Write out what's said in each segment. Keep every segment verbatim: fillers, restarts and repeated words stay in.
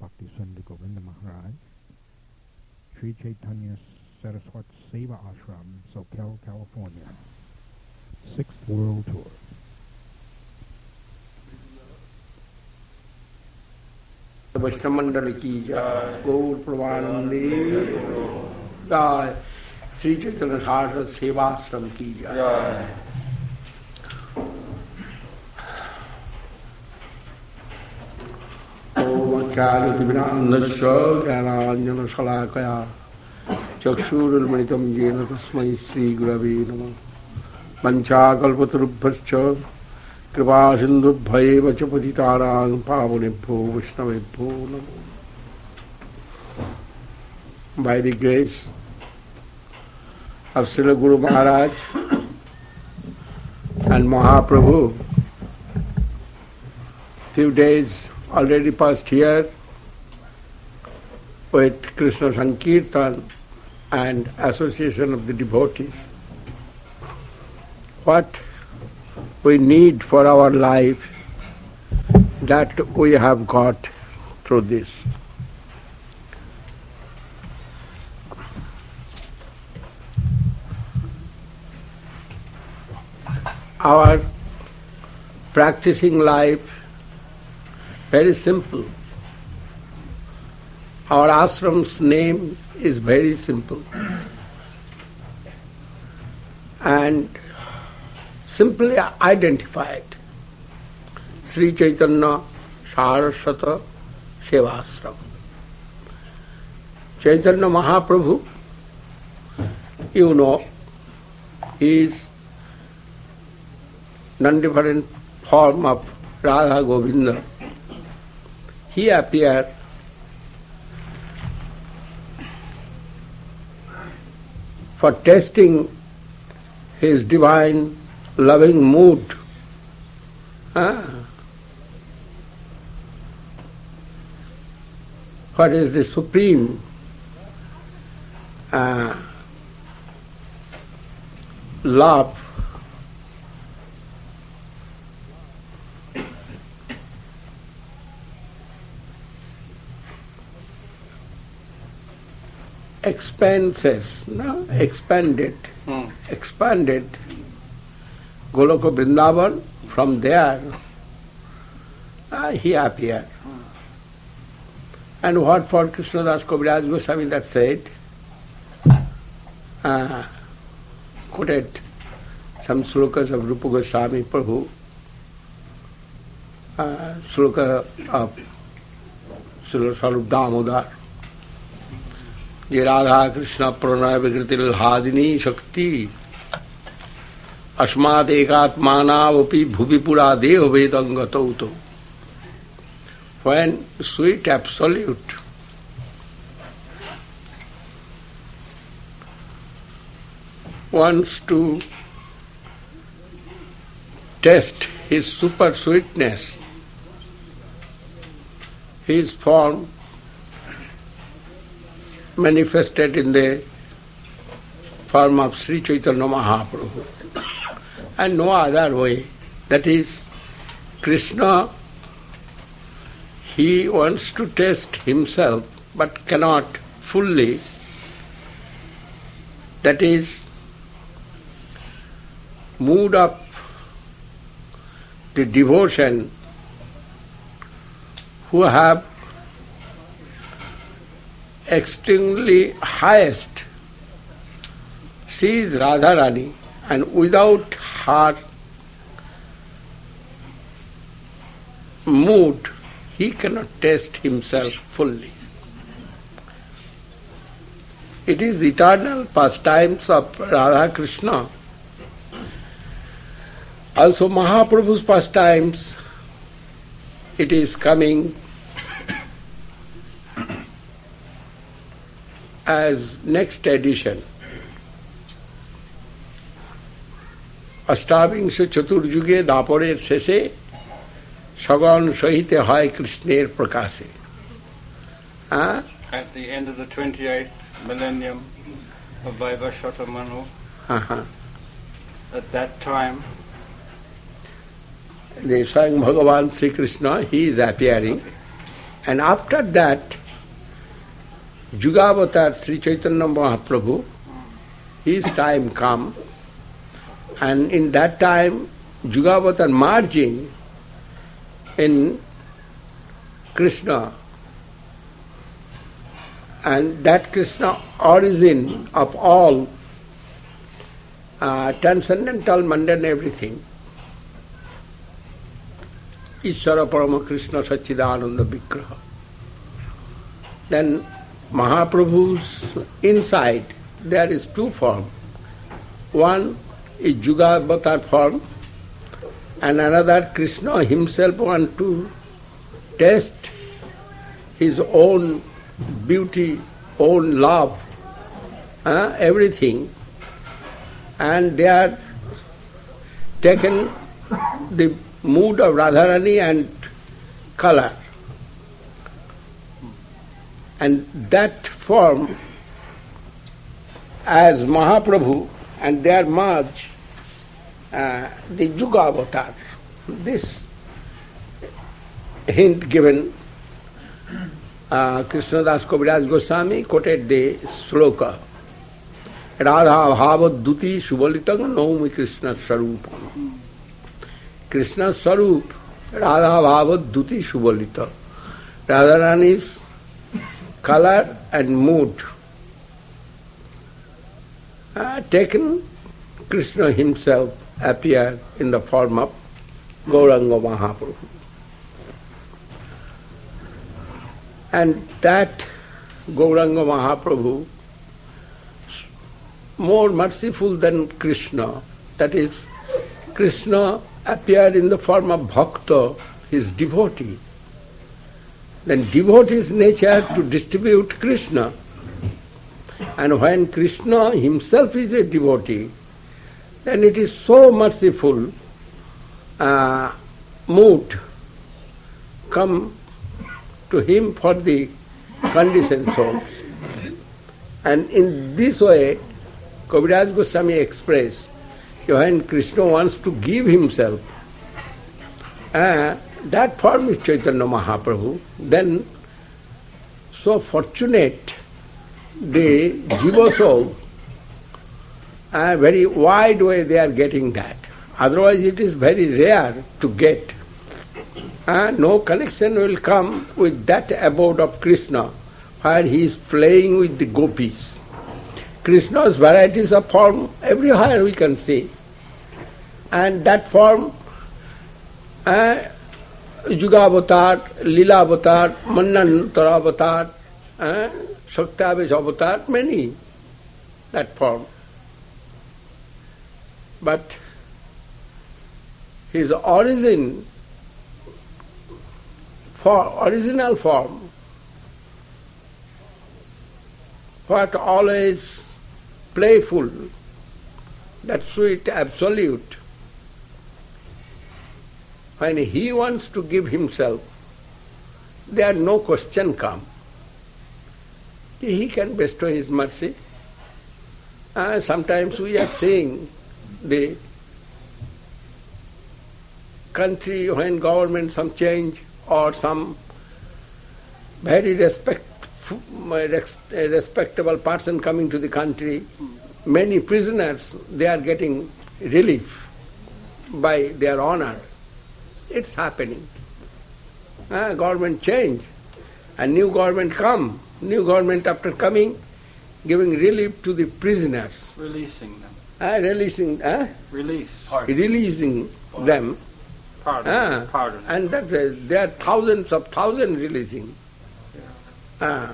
Bhakti Sundar Govinda Maharaj, Sri Chaitanya Saraswat Seva Ashram, Soquel, California, Sixth World Tour. वैष्णव मंडल की जय, गौर प्रमानंदे जय, श्री चैतन्य सारस्वत सेवाश्रम की जय। ओम ज्ञानतिमिरान्धस्य ज्ञानाञ्जनशलाकया चक्षुरुन्मिलितं येन तस्मै श्रीगुरवे नमः। वञ्चाकल्पतरुभ्यश्च कृपा सिन्धुभ्यैव च पतितानां पावनेभ्यो वैष्णवेभ्यो नमो। By the grace of Srila Guru Maharaj and Mahaprabhu, few days already passed here with Krishna Sankirtan and association of the devotees. What we need for our life, that we have got through this. Our practicing life, very simple. Our ashram's name is very simple. And simply identified, Sri Chaitanya Saraswata Sevashram. Chaitanya Mahaprabhu, you know, is non-different form of Radha Govinda. He appeared for testing his divine loving mood. Ah. What is the supreme uh, love expanses, no? Expanded, hmm. expanded Goloka Vrindavan. From there, uh, he appeared. Hmm. And what for Krishnadas Kaviraj Goswami that said, uh, quoted some slokas of Rupa Goswami Prabhu, uh, sloka of Srila Sarup Damodar, ये राधा कृष्ण प्रणय विकृति लादिनी शक्ति अस्मात् एकात्मानावपि भुवि पुरा देह वेदंगतौ तो. When sweet absolute wants to test his super sweetness, his form manifested in the form of Sri Chaitanya Mahaprabhu, and no other way. That is, Krishna, he wants to test himself but cannot fully. That is, mood of the devotion who have extremely highest. She is Radharani, and without her mood, he cannot taste himself fully. It is eternal pastimes of Radha Krishna. Also Mahaprabhu's pastimes, it is coming as next edition. অষ্টাবিংশ চতুর্যুগে দাপরের শেষে সগণ সহিতে হয় কৃষ্ণের প্রকাশে. At the end of the twenty-eighth millennium of Vaivashvata Manu, uh-huh. at that time, the Swayam Bhagavan Sri Krishna, he is appearing. And after that, Yugavatar Sri Chaitanya Mahaprabhu, his time come, and in that time Yugavatar merging in Krishna, and that Krishna origin of all uh, transcendental, mundane everything, Ishvara Parama Krishna Sachidananda Vigraha. Then Mahaprabhu's inside there is two forms. One is Yugavatar form, and another Krishna himself want to test his own beauty, own love, uh, everything, and they are taken the mood of Radharani and color. And that form as Mahaprabhu, and they are merged, uh, the Yugavatar. This hint given, uh, Krishnadas Kaviraj Goswami quoted the sloka, Radha Bhavaduti Subalitang Naumi Krishna Sarupam. Krishna Sarup, Radha Bhavaduti Subalita. Radharani's color and mood uh, taken, Krishna himself appeared in the form of Gauranga Mahaprabhu. And that Gauranga Mahaprabhu, more merciful than Krishna, that is, Krishna appeared in the form of Bhakta, his devotee. Then devotee's nature to distribute Krishna. And when Krishna himself is a devotee, then it is so merciful uh, mood come to him for the conditioned souls. And in this way, Kaviraj Goswami expressed, when Krishna wants to give himself, uh, that form is Chaitanya Mahaprabhu, then so fortunate the Jiva soul, a very wide way they are getting that. Otherwise it is very rare to get. Uh, no connection will come with that abode of Krishna, where he is playing with the gopis. Krishna's varieties of form everywhere we can see. And that form, uh, Yugavatar, Lila Avatar, Manantara Avatar, uh, Shaktavesh Avatar, many, that form. But his origin, for original form, what always playful, that sweet absolute, when he wants to give himself, there no question come. He can bestow his mercy. Uh, sometimes we are seeing the country when government some change or some very respect, respectable person coming to the country, many prisoners, they are getting relief by their honor. It's happening. Uh, government change, a new government come, new government after coming, giving relief to the prisoners. Releasing them. Uh, releasing, uh, Release. releasing Pardon. them. Pardon. Uh, Pardon. And that uh, there are thousands of thousands releasing. Uh,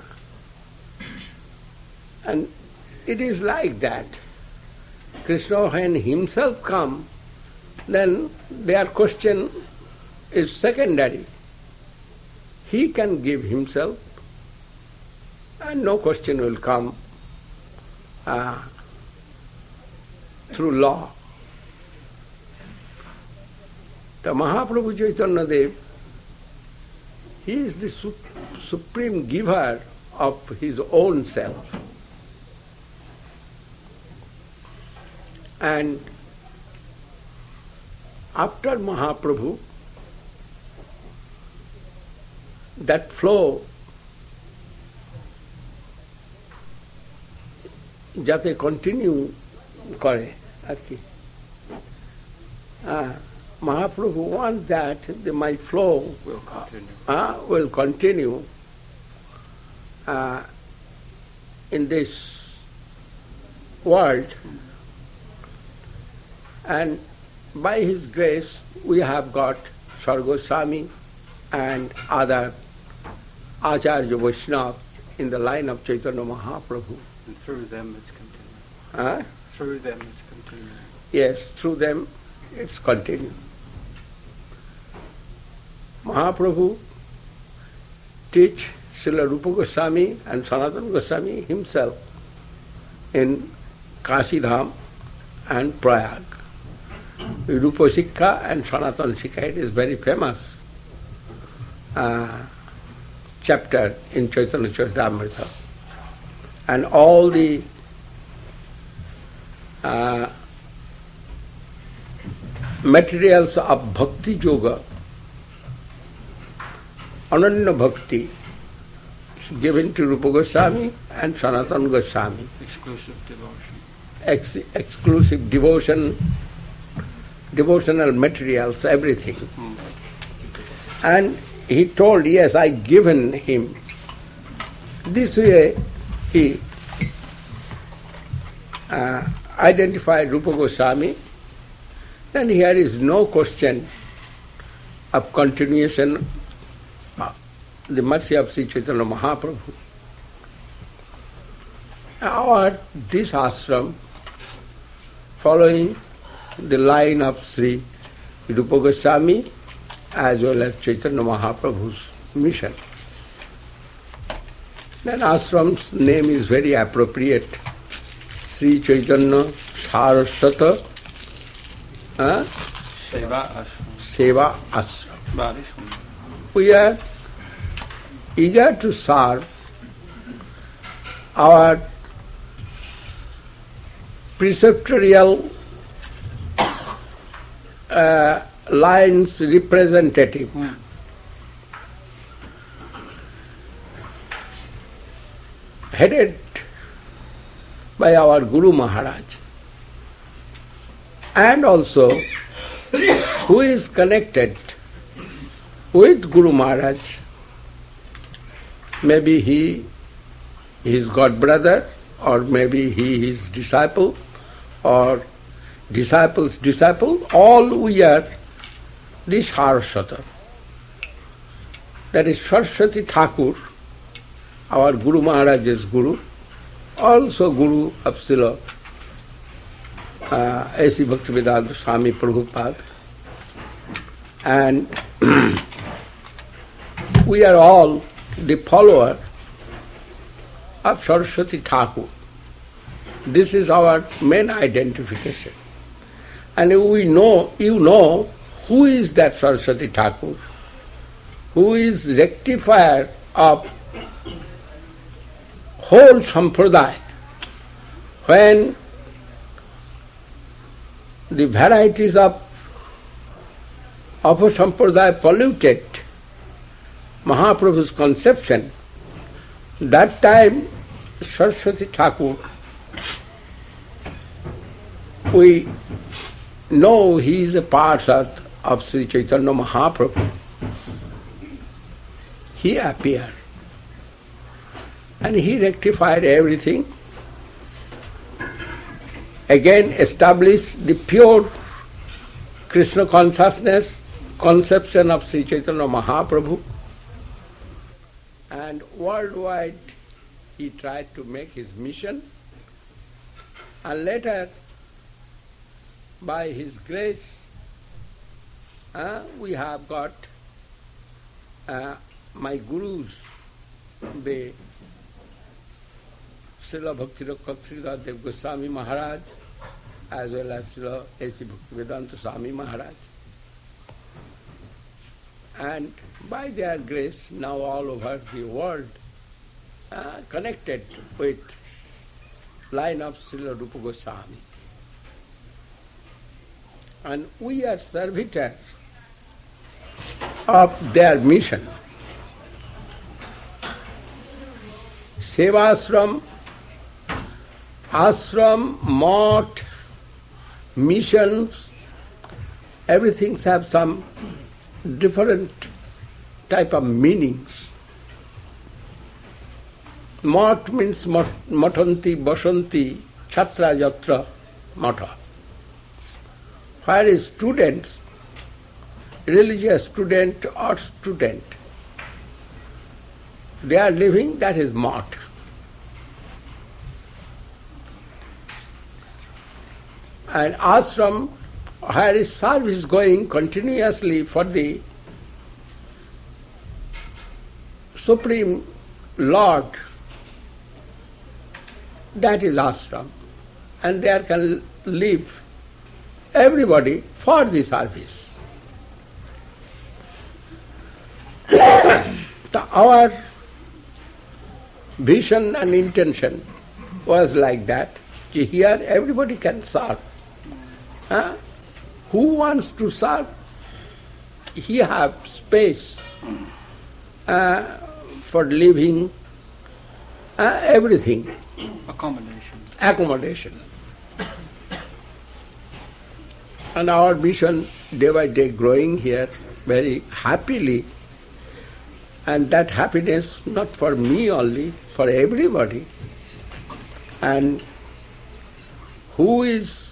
and it is like that. Krishna, when himself come, then their question is secondary. He can give himself, and no question will come uh, through law. The Mahaprabhu Chaitanya Dev, he is the su- supreme giver of his own self. And after Mahaprabhu, that flow যাতে continue করে আর কি। Uh, Mahaprabhu wants that the, my flow will continue, uh, will continue uh, in this world, and by his grace we have got Sar Goswami and other Acharya Vaishnava in the line of Chaitanya Mahaprabhu. and through them it's continuing. Uh, Through them it's continuing. yes, through them it's continued. Mahaprabhu teach Srila Rupa Goswami and Sanatana Goswami himself in Kashi Dham and Prayag. Rupa Sikha and Sanatana Sikha, it is very famous uh, chapter in Chaitanya Charitamrita. And all the uh, materials of Bhakti Yoga, Ananya Bhakti, given to Rupa Goswami and Sanatana Goswami. Exclusive devotion. Ex- exclusive devotion, devotional materials, everything. Hmm. And he told, yes, I given him. This way he uh, identified Rupa Goswami. Then here is no question of continuation of the mercy of Sri Chaitanya Mahaprabhu. Our this ashram, following the line of Sri Rupa Goswami as well as Chaitanya Mahaprabhu's mission. Then ashram's name is very appropriate, Sri Chaitanya Saraswata uh, Seva ashram. Seva Ashram. Very sundar. We are eager to serve our preceptorial uh, line's representative. Hmm. Headed by our Guru Maharaj, and also who is connected with Guru Maharaj. Maybe he his god brother, or maybe he his disciple, or disciple's disciple. All we are this Saraswata. That is Saraswati Thakur, our Guru Maharaj's Guru, also Guru of Srila uh, A C Bhaktivedanta Swami Prabhupada. And we are all the follower of Saraswati Thakur. This is our main identification. And we know, you know, who is that Saraswati Thakur, who is rectifier of whole sampradaya. When the varieties of of a sampradaya polluted Mahaprabhu's conception, that time Saraswati Thakur, we know he is a part of, of Sri Chaitanya Mahaprabhu. He appeared and he rectified everything, again established the pure Krishna consciousness conception of Sri Chaitanya Mahaprabhu, and worldwide he tried to make his mission, and later by his grace uh, we have got uh, my gurus, the Srila Bhakti-Rakshak Sridhar Dev Goswami Maharaj, as well as Srila A C Bhaktivedanta Swami Maharaj. And by their grace, now all over the world, uh, connected with line of Srila Rupa Goswami. And we are servitors of their mission. Sevashram, ashram, mott, missions, everything have some different type of meanings. Mott means matanti, basanti, chatra yatra, mata. Where is students, religious student or student, they are living, that is mott. And ashram, where is service going continuously for the Supreme Lord, that is ashram. And there can live everybody for the service. The, our vision and intention was like that. Here everybody can serve. Huh? Who wants to serve? He have space uh, for living, uh, everything. Accommodation. Accommodation. And our vision day by day growing here very happily. And that happiness not for me only, for everybody. And who is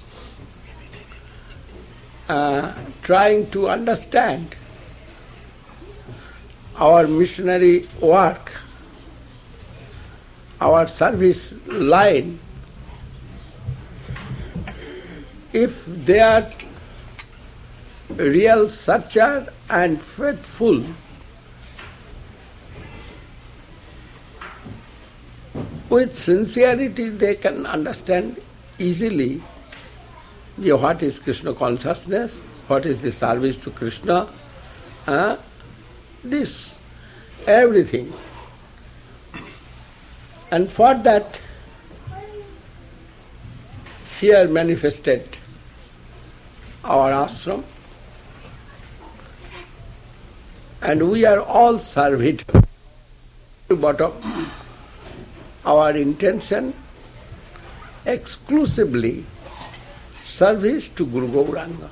uh, trying to understand our missionary work, our service line, if they are real searcher and faithful, with sincerity they can understand easily what is Krishna consciousness, what is the service to Krishna, uh, this, everything. And for that, here manifested our ashram, and we are all served to bottom. Our intention exclusively service to Guru Gauranga.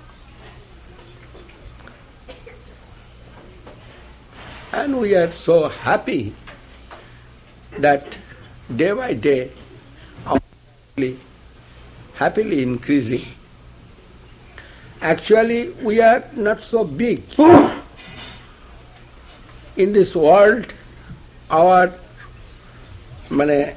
And we are so happy that day by day our family happily increasing. Actually, we are not so big. In this world, our mane,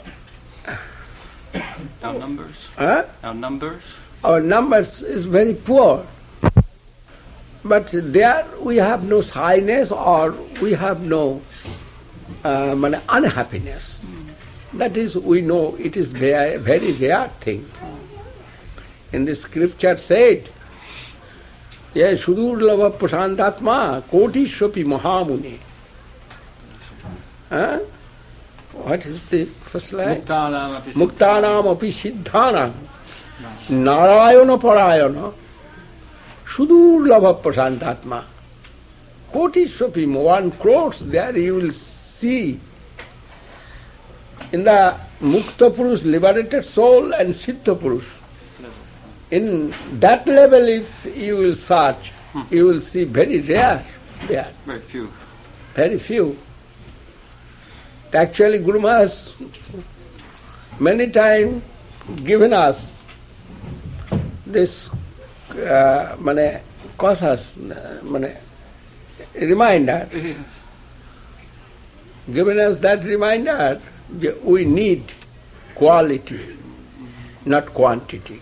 our numbers. Huh? Our numbers. Our numbers is very poor. But there we have no shyness or we have no uh, mane, unhappiness. Mm. That is, we know it is very, very rare thing. In the scripture said, Ye Sudurlava Prasantatma Kotishopi Mahamuni. Huh? What is the first line? Muktanam api siddhanam narayana parayana sudurlabha prasantatma. Kotishopi, one crores there you will see in the Mukta Purush, liberated soul, and Siddha Purush. In that level if you will search, hmm. you will see very rare there. Very few. Very few. Actually, Guru Maharaj many times given us this uh, mane, cautious, mane, reminder, given us that reminder, we need quality, not quantity.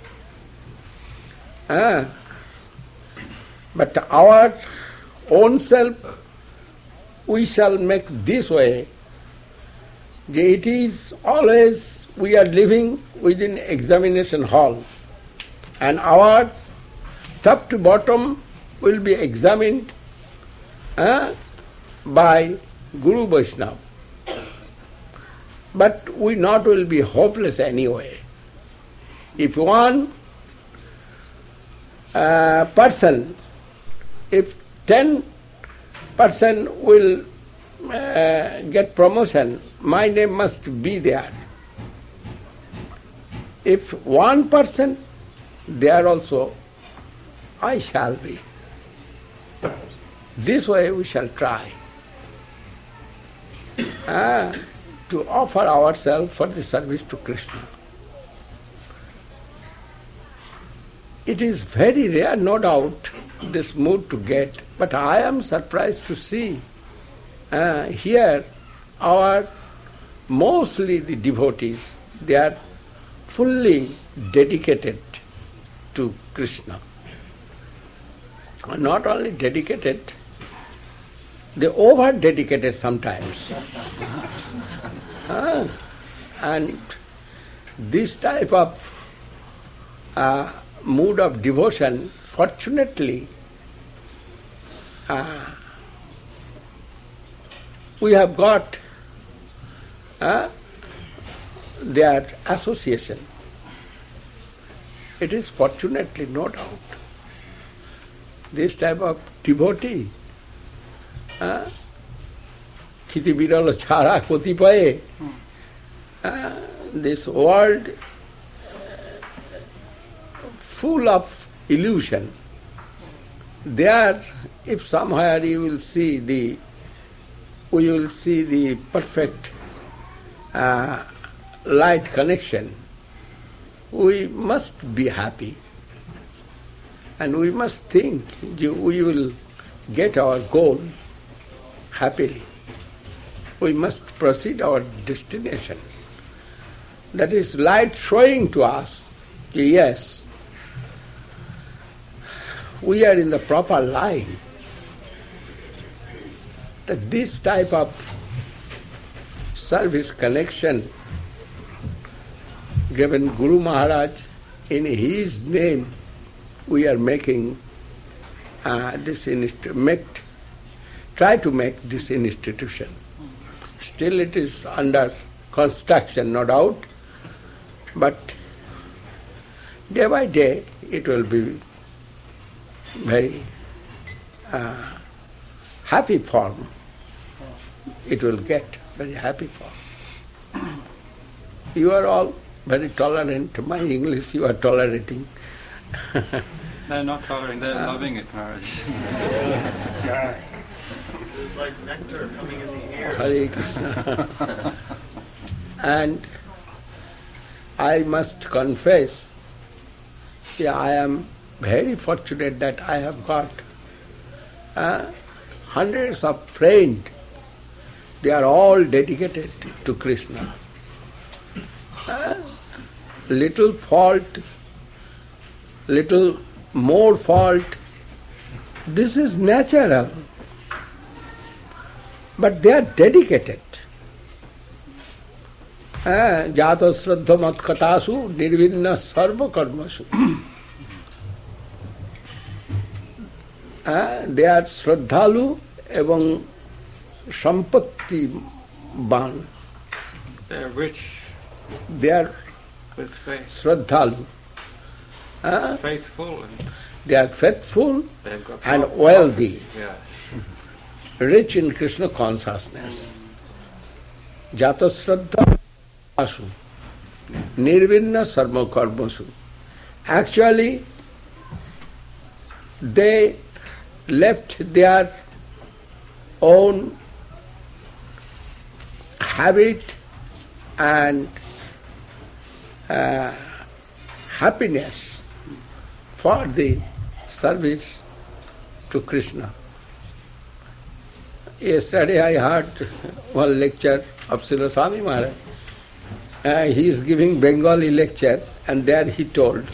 Ah. But our own self, we shall make this way. It is always we are living within examination hall, and our top to bottom will be examined uh, by Guru Vaishnava. But we not will be hopeless anyway. If one uh, person, if ten person will uh, get promotion, my name must be there. If one person, there also I shall be. This way we shall try uh, to offer ourselves for the service to Krishna. It is very rare, no doubt, this mood to get, but I am surprised to see uh, here our, mostly the devotees, they are fully dedicated to Krishna. Not only dedicated, they over-dedicated sometimes. uh, and this type of uh, mood of devotion, fortunately, uh, we have got uh, their association. It is fortunately, no doubt. This type of devotee, uh, Khiti Birala Chara Kotipaye, uh, this world full of illusion. There, if somewhere you will see the, we will see the perfect uh, light connection, we must be happy. And we must think we will get our goal happily. We must proceed our destination. That is light showing to us, yes, we are in the proper line. That this type of service connection given Guru Maharaj in his name, we are making uh, this inst- make, try to make this institution. Still it is under construction, no doubt, but day by day it will be very uh, happy form. It will get very happy form. You are all very tolerant. My English you are tolerating. They're not tolerating, they're uh, loving it, Maharaj. It's like nectar coming in the ears. Hare Krishna. And I must confess, yeah, I am very fortunate that I have got uh, hundreds of friends. They are all dedicated to Krishna. Uh, little fault, little more fault, this is natural. But they are dedicated. Jato Shraddha Mat Katasu Nirvinna Sarva Karmasu. They are Shraddhalu ebang Sampatti Ban. They are rich. They are with faith. Shraddhalu. Uh, faithful. And they are faithful got and wealthy. Yeah. Rich in Krishna consciousness. Jata Shraddha Asu Nirvinna Sarma Karmasu. Actually, they left their own habit and uh, happiness for the service to Krishna. Yesterday I heard one lecture of Srila Swami Maharaj. Uh, he is giving Bengali lecture, and there he told,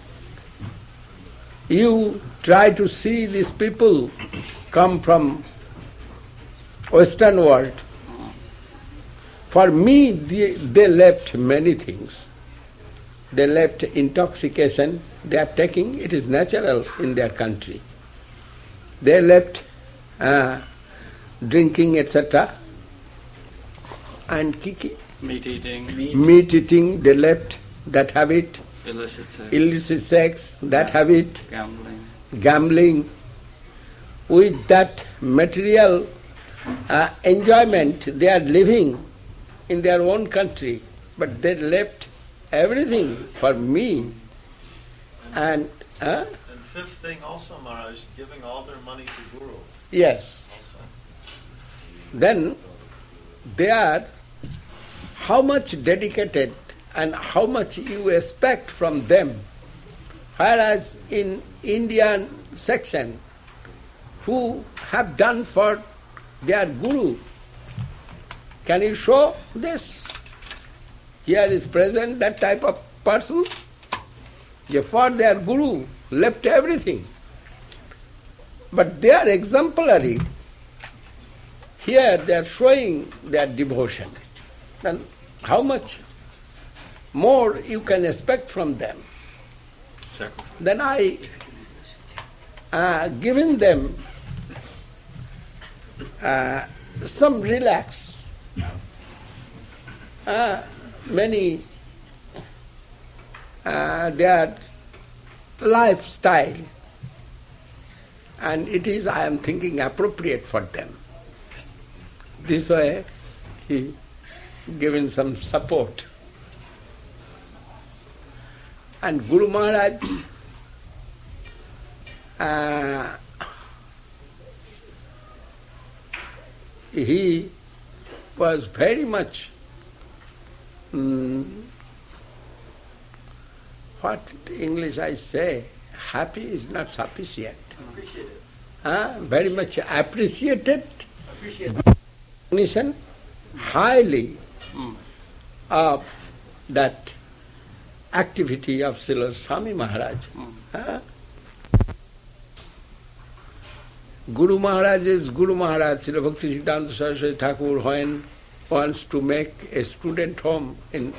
you try to see these people come from Western world. For me, they, they left many things. They left intoxication. They are taking, it is natural in their country. They left uh, drinking, et cetera. And kiki. Meat eating. Meat. Meat eating, they left that habit. Illicit sex. Illicit sex, that habit. Gambling. Gambling. With that material uh, enjoyment, they are living in their own country, but they left everything for me. And uh, And fifth thing also, Maharaj, giving all their money to Guru. yes, Also. then they are how much dedicated and how much you expect from them. Whereas in Indian section, who have done for their Guru, can you show this? Here is present that type of person. They for their Guru left everything. But they are exemplary. Here they are showing their devotion. Then how much more you can expect from them? Then I uh, given them uh, some relax. Uh, many uh, their lifestyle, and it is, I am thinking, appropriate for them. This way he given some support. And Guru Maharaj uh, he was very much um, what English I say, happy is not sufficient. Appreciated. Uh, very much appreciated, Appreciated. recognition highly Mm. of that activity of Srila Swami Maharaj. Mm. Uh, Guru Maharaj is Guru Maharaj. Srila Bhakti Siddhanta Saraswati Thakur, when wants to make a student home in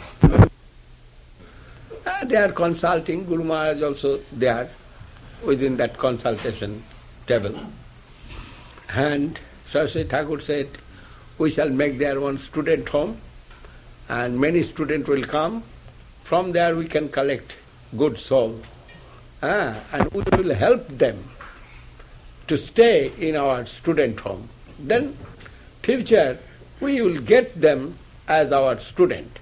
uh, they are consulting. Guru Maharaj also there within that consultation table. And Saraswati Thakur said, we shall make their one student home and many students will come. From there we can collect good soul. Ah, and we will help them to stay in our student home. Then future we will get them as our student.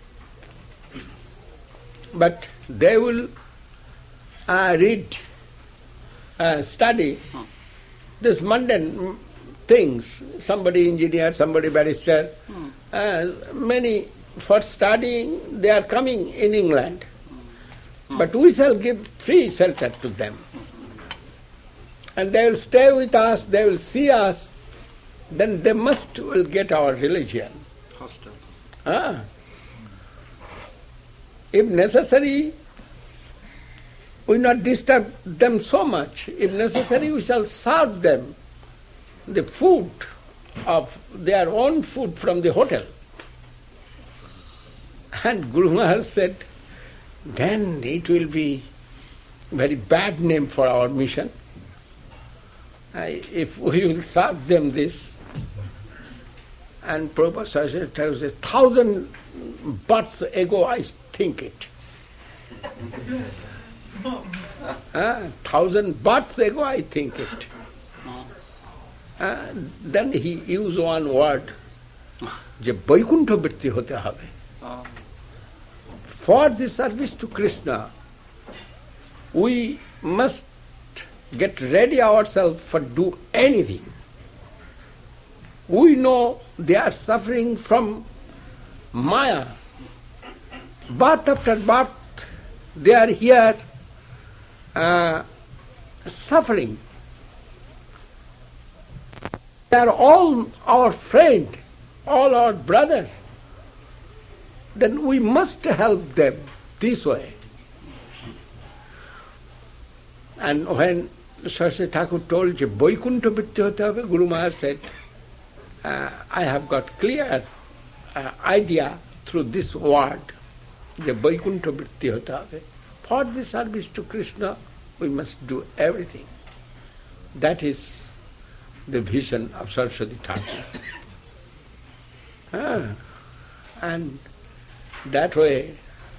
But they will uh, read, uh, study this mundane things. Somebody engineer, somebody barrister. Mm. Uh, many for studying they are coming in England. Mm. But we shall give free shelter to them. And they will stay with us, they will see us, then they must will get our religion. Hostel. Ah. If necessary, we not disturb them so much. If necessary, we shall serve them the food of their own food from the hotel. And Guru Maharaj said, then it will be very bad name for our mission. I, if we will serve them this. And Prabhupada says, a thousand births ago I think it. uh, thousand births ago I think it. Uh, then he used one word, je Vaikuntha vritti hote habe. Oh. For the service to Krishna, we must get ready ourselves for do anything. We know they are suffering from Maya. Birth after birth, they are here uh, suffering. They are all our friend, all our brother. Then we must help them this way. And when Saraswati Thakur told je Vaikuntha vritti hote habe, Guru Maharaj said, uh, I have got clear uh, idea through this word, je Vaikuntha vritti hote habe. For the service to Krishna, we must do everything. That is the vision of Saraswati Thakur. ah, and that way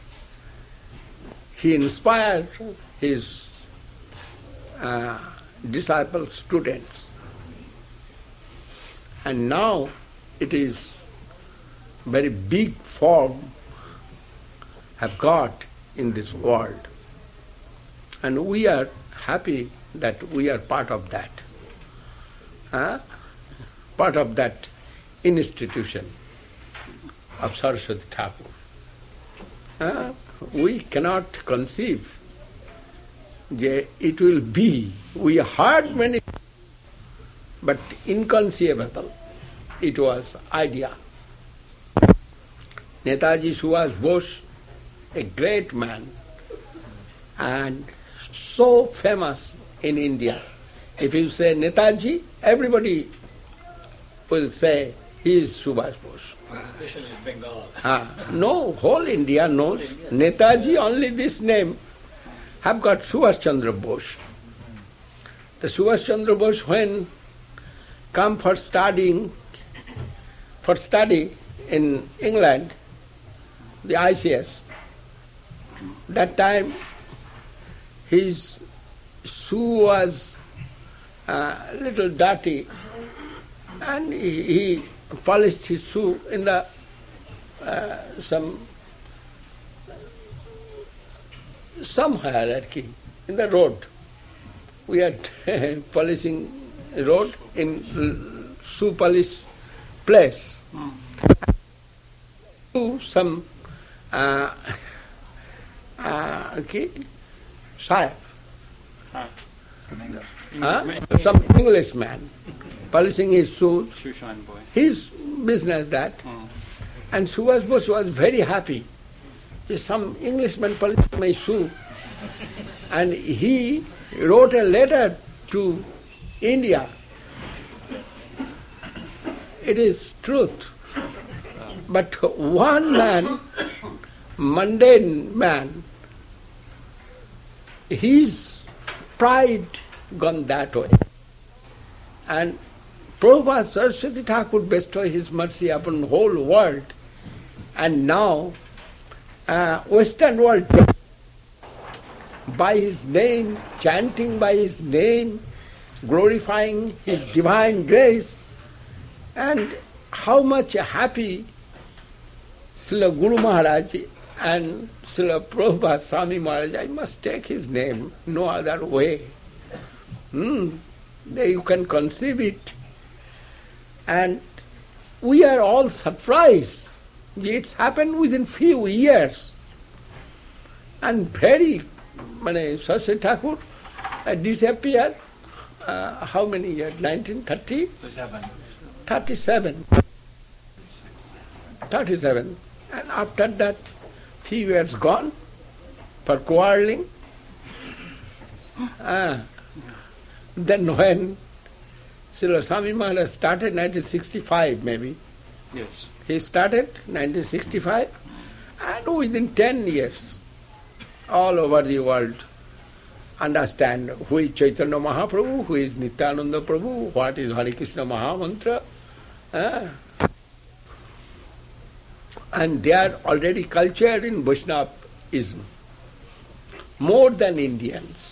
he inspired his uh, disciple students. And now it is very big form have got in this world. And we are happy that we are part of that. Huh? Part of that institution of Saraswati Thakur. Huh? We cannot conceive that it will be. We heard many, but inconceivable. It was idea. Netaji Subhash Bose, a great man, and so famous in India. If you say Netaji, everybody will say he is Subhash Bose. Especially in Bengal. Ah, no, whole India knows. Netaji, only this name, have got Subhash Chandra Bose. The Subhash Chandra Bose, when come for studying, for study in England, the I C S, that time his shoe was a little dirty, and he, he polished his shoe in the uh, some somewhere actually in the road. We are polishing road in shoe polish place. Mm. Some uh, uh, okay, Sahib. Some English. Huh? Some Englishman polishing his shoes. Shoeshine boy. His business that. Mm. And Subhash Bose was very happy. Some Englishman polishing my shoe. And he wrote a letter to India. It is truth. But one man, mundane man, his pride gone that way. And Prabhupada Saraswati Thakur bestow his mercy upon the whole world. And now, uh, Western world, by his name, chanting by his name, glorifying his divine grace, and how much happy Srila Guru Maharaj and Srila Prabhupada Swami Maharaj, I must take his name, no other way. Hmm. You can conceive it. And we are all surprised. It's happened within few years. And very, mane, Saraswati Thakur uh, disappeared, uh, how many years? nineteen thirty? thirty-seven. thirty-seven. And after that, few years gone for quarreling. Ah. Then when Srila Swami Maharaj started nineteen sixty-five maybe. Yes. He started nineteen sixty-five, and within ten years, all over the world understand who is Chaitanya Mahaprabhu, who is Nityananda Prabhu, what is Hare Krishna Mahamantra. Ah. And they are already cultured in Vaishnavism, more than Indians.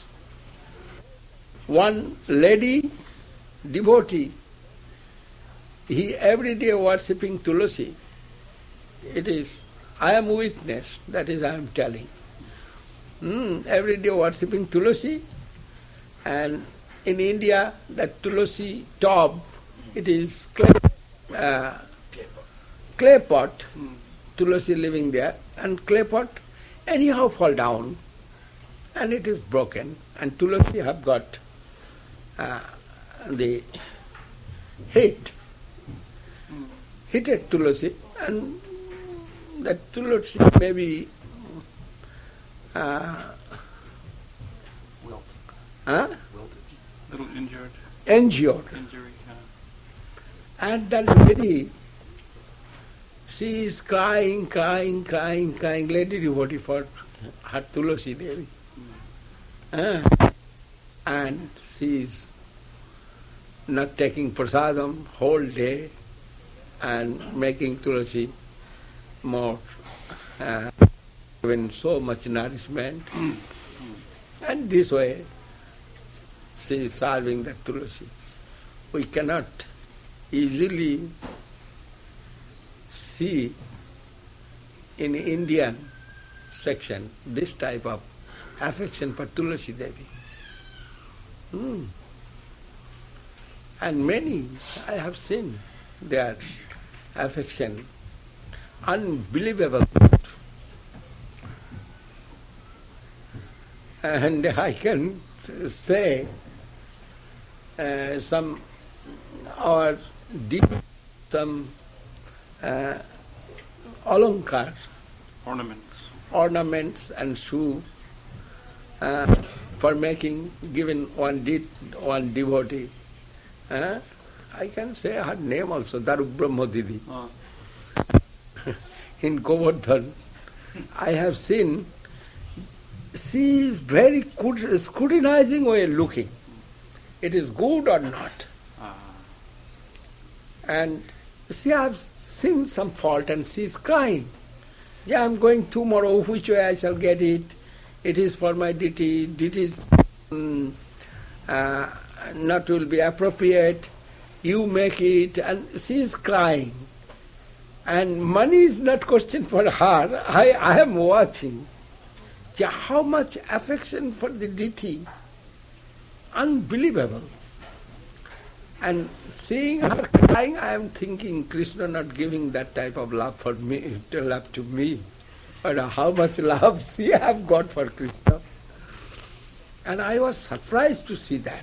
One lady, devotee, he every day worshipping Tulasi. It is, I am witness, that is I am telling. Mm, every day worshipping Tulasi, and in India that Tulasi tub, it is clay, uh, clay pot, mm. Tulasi living there, and clay pot anyhow fall down, and it is broken, and Tulasi have got uh, the heat, heated Tulasi, and that Tulasi may be uh, Wilt. Huh? Wilted. Little injured. Injured. Injury, yeah. And that lady, she is crying, crying, crying, crying, lady devotee for her Tulasi Devi. Mm. Uh, and she is not taking prasadam whole day and making Tulasi more, uh, given so much nourishment. Mm. And this way she is serving that Tulasi. We cannot easily see in Indian section this type of affection for Tulasi Devi. Hmm. And many I have seen their affection, unbelievable. And I can say uh, some or deep some uh, alankar, Ornaments. ornaments and shoe uh, for making, given one de- one devotee. Uh, I can say her name also, Darubrahma Didi. Oh. In Govardhan, I have seen she is very good, scrutinizing way looking. It is good or not. Ah. And she has seen some fault and she is crying. Yeah, I am going tomorrow, which way I shall get it? It is for my duty, it is um, uh, not will be appropriate, you make it, and she is crying. And money is not question for her, I, I am watching. Yeah, how much affection for the deity, unbelievable. And seeing her crying, I am thinking, Krishna not giving that type of love for me, love to me. But how much love she have got for Krishna. And I was surprised to see that.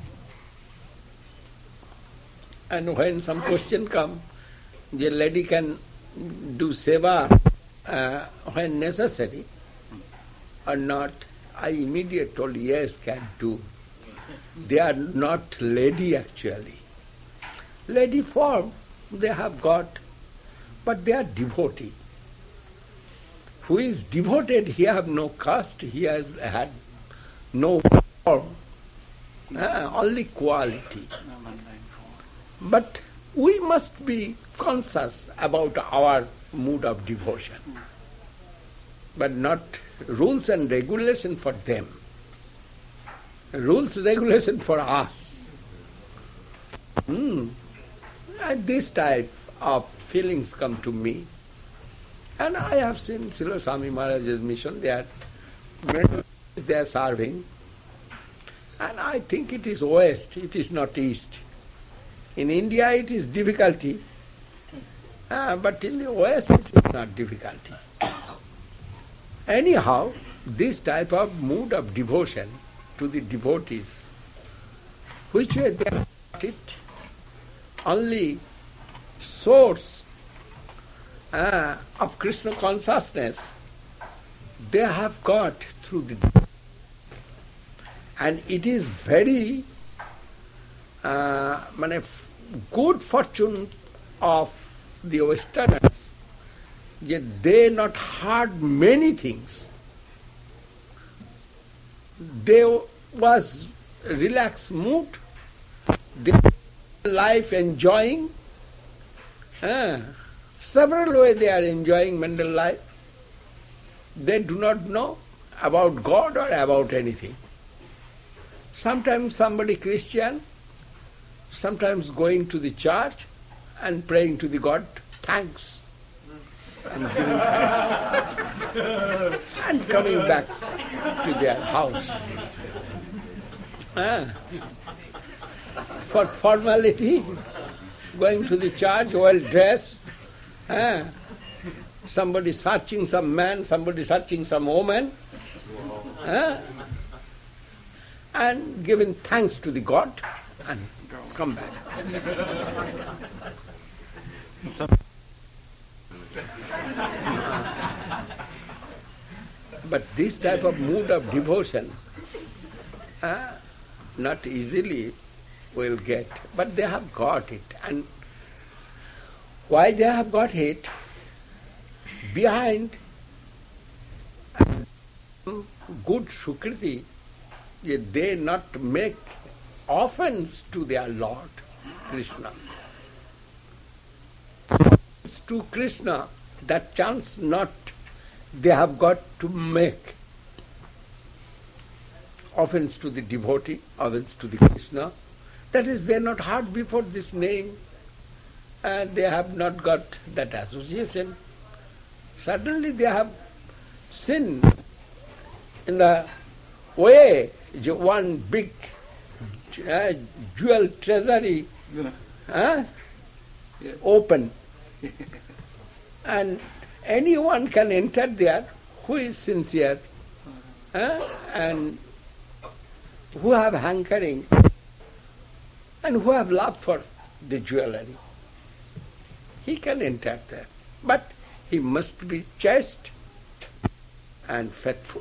And when some question come, the lady can do seva uh, when necessary or not, I immediately told, yes, can do. They are not lady actually. Lady form they have got, but they are devotee. Who is devoted, he have no caste, he has had no form, uh, only quality. But we must be conscious about our mood of devotion, but not rules and regulation for them. Rules, regulation for us. Hmm. And this type of feelings come to me. And I have seen Srila Swami Maharaj's mission, they are, they are serving. And I think it is west, it is not east. In India it is difficulty, uh, but in the west it is not difficulty. Anyhow, this type of mood of devotion to the devotees, which way they got it, only source uh, of Krishna consciousness they have got through the, and it is very uh, mane, good fortune of the Westerners, yet they not heard many things. They was relaxed mood, they life enjoying, uh, several ways they are enjoying mental life. They do not know about God or about anything. Sometimes somebody Christian, sometimes going to the church and praying to the God, thanks, and giving thanks, and coming back to their house. Ah. For formality, going to the church well dressed, ah. somebody searching some man, somebody searching some woman, ah. and giving thanks to the God and come back. But this type of mood of devotion, uh, not easily will get, but they have got it. And why they have got it? Behind good Sukriti, they not make offense to their Lord Krishna. To Krishna, that chance not they have got to make offense to the devotee, offense to the Krishna. That is, they are not heard before this name, and they have not got that association. Suddenly they have seen in the way one big uh, jewel treasury uh, Yeah. open, and anyone can enter there who is sincere uh, and who have hankering and who have love for the jewelry. He can enter there, but he must be chaste and faithful.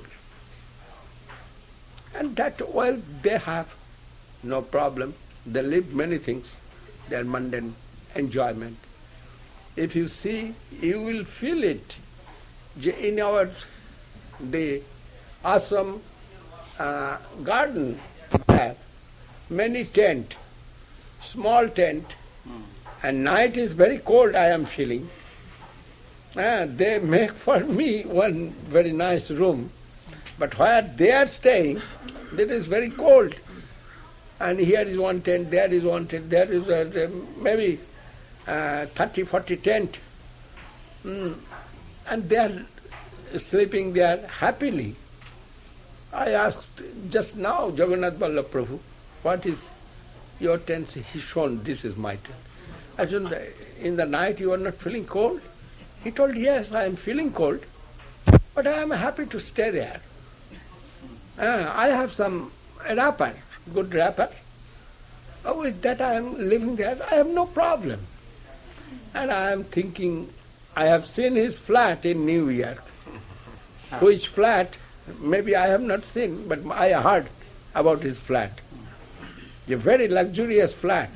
And that, well, they have no problem. They live many things. They are mundane enjoyment. If you see, you will feel it. In our the ashram uh, garden, have many tent, small tent, mm. and night is very cold, I am feeling. Uh, they make for me one very nice room, but where they are staying, it is very cold. And here is one tent, there is one tent, there is a, maybe uh, thirty, forty tent. Mm. And they are sleeping there happily. I asked just now Jagannath Vallabh Prabhu, what is your tent? He shown, this is my tent. I said, in the night you are not feeling cold? He told, yes, I am feeling cold, but I am happy to stay there. Uh, I have some wrapper, good wrapper. Oh, with that I am living there, I have no problem. And I am thinking, I have seen his flat in New York. Which flat, maybe I have not seen, but I heard about his flat. A very luxurious flat.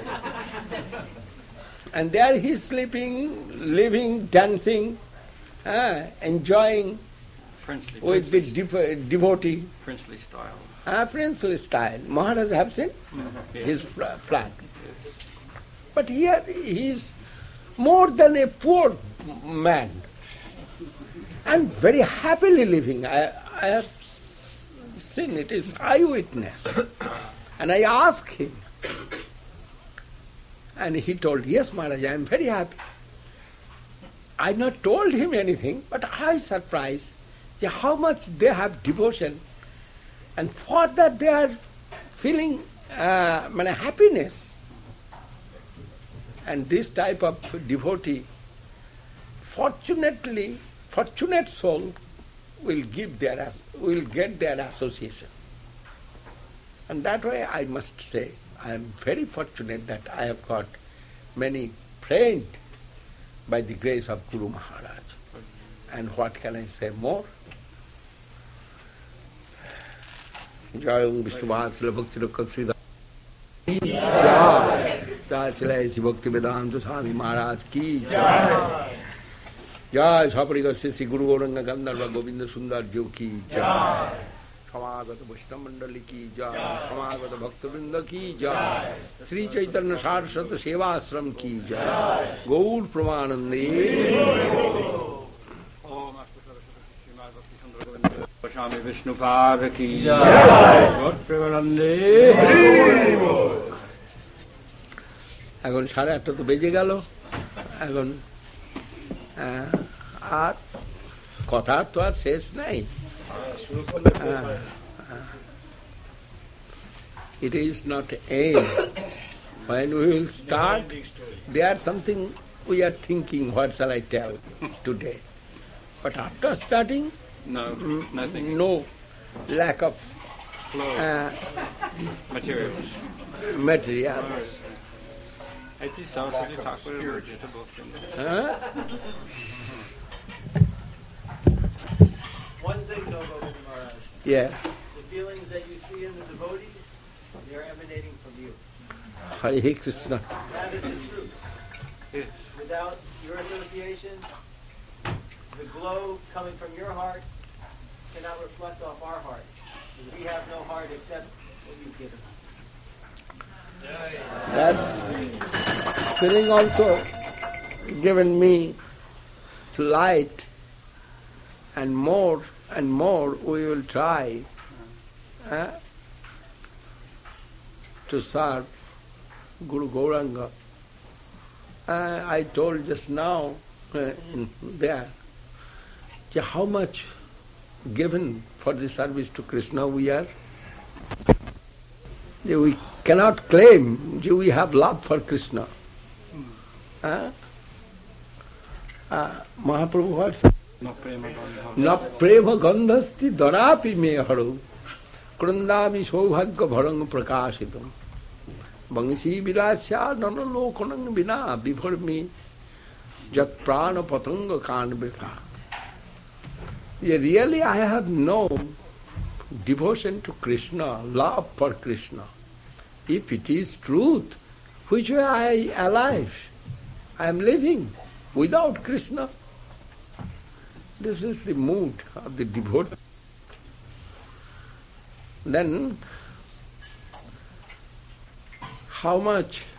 And there he is sleeping, living, dancing, uh, enjoying Princely, with princely, the dev- devotee. princely style. Uh, princely style. Maharaj have seen Mm-hmm. his fla- flat. But here he is more than a poor man. And very happily living. I, I have seen it, is eyewitness. And I asked him. And he told, yes, Maharaj, I am very happy. I not told him anything, but I surprised how much they have devotion. And for that they are feeling uh, happiness. And this type of devotee, fortunately, fortunate soul will give their, will get their association. And that way I must say, I am very fortunate that I have got many friends by the grace of Guru Maharaj. And what can I say more? Jai Vishnu Vahasila Bhakti Rakha Jai Jai Sila Bhakti Vedanta Swami Maharaj ki Jai Jai Sapariga Sisi Guru Gauranga Gandharva Govinda Sundar Jo ki Jai Samagata Vaishnava Mandali ki Jai Samagata Bhakta Vrinda ki Jai Sri Chaitanya Saraswata Seva Ashram ki Jai Gaur Pramanande Swami Vishnu Pada ki Jai Gaur Pramanande এখন সাড়ে আটটা তো বেজে গেল এখন আর কথা তো আর শেষ নাই it is not aim. When we will start, there something we are thinking, what shall I tell today? But after starting, no, nothing. No lack of flow, uh, materials. materials. It is Saraswati Thakur is vegetable. Huh? One thing though, Gopinath Maharaj. Yeah. The feelings that you see in the devotees, they are emanating from you. Hare Krishna. That is the truth. Yes. Without your association, the glow coming from your heart cannot reflect off our heart. Because we have no heart except what you've given us. That feeling also given me light, and more and more we will try eh, to serve Guru Gauranga Uh, I told just now uh, in there, yeah, how much given for the service to Krishna we are. Yeah, we cannot claim yeah, we have love for Krishna. Uh, uh, Mahaprabhu what said? Na prema gandhasti darapi me haro krundami saubhagya bharang prakashitam bangsi vilasya nana lokanang vina bifar jat prana patanga kanvritha. Yeah, really I have no devotion to Krishna, love for Krishna. If it is truth, which way I am alive? I am living without Krishna. This is the mood of the devotee. Then, how much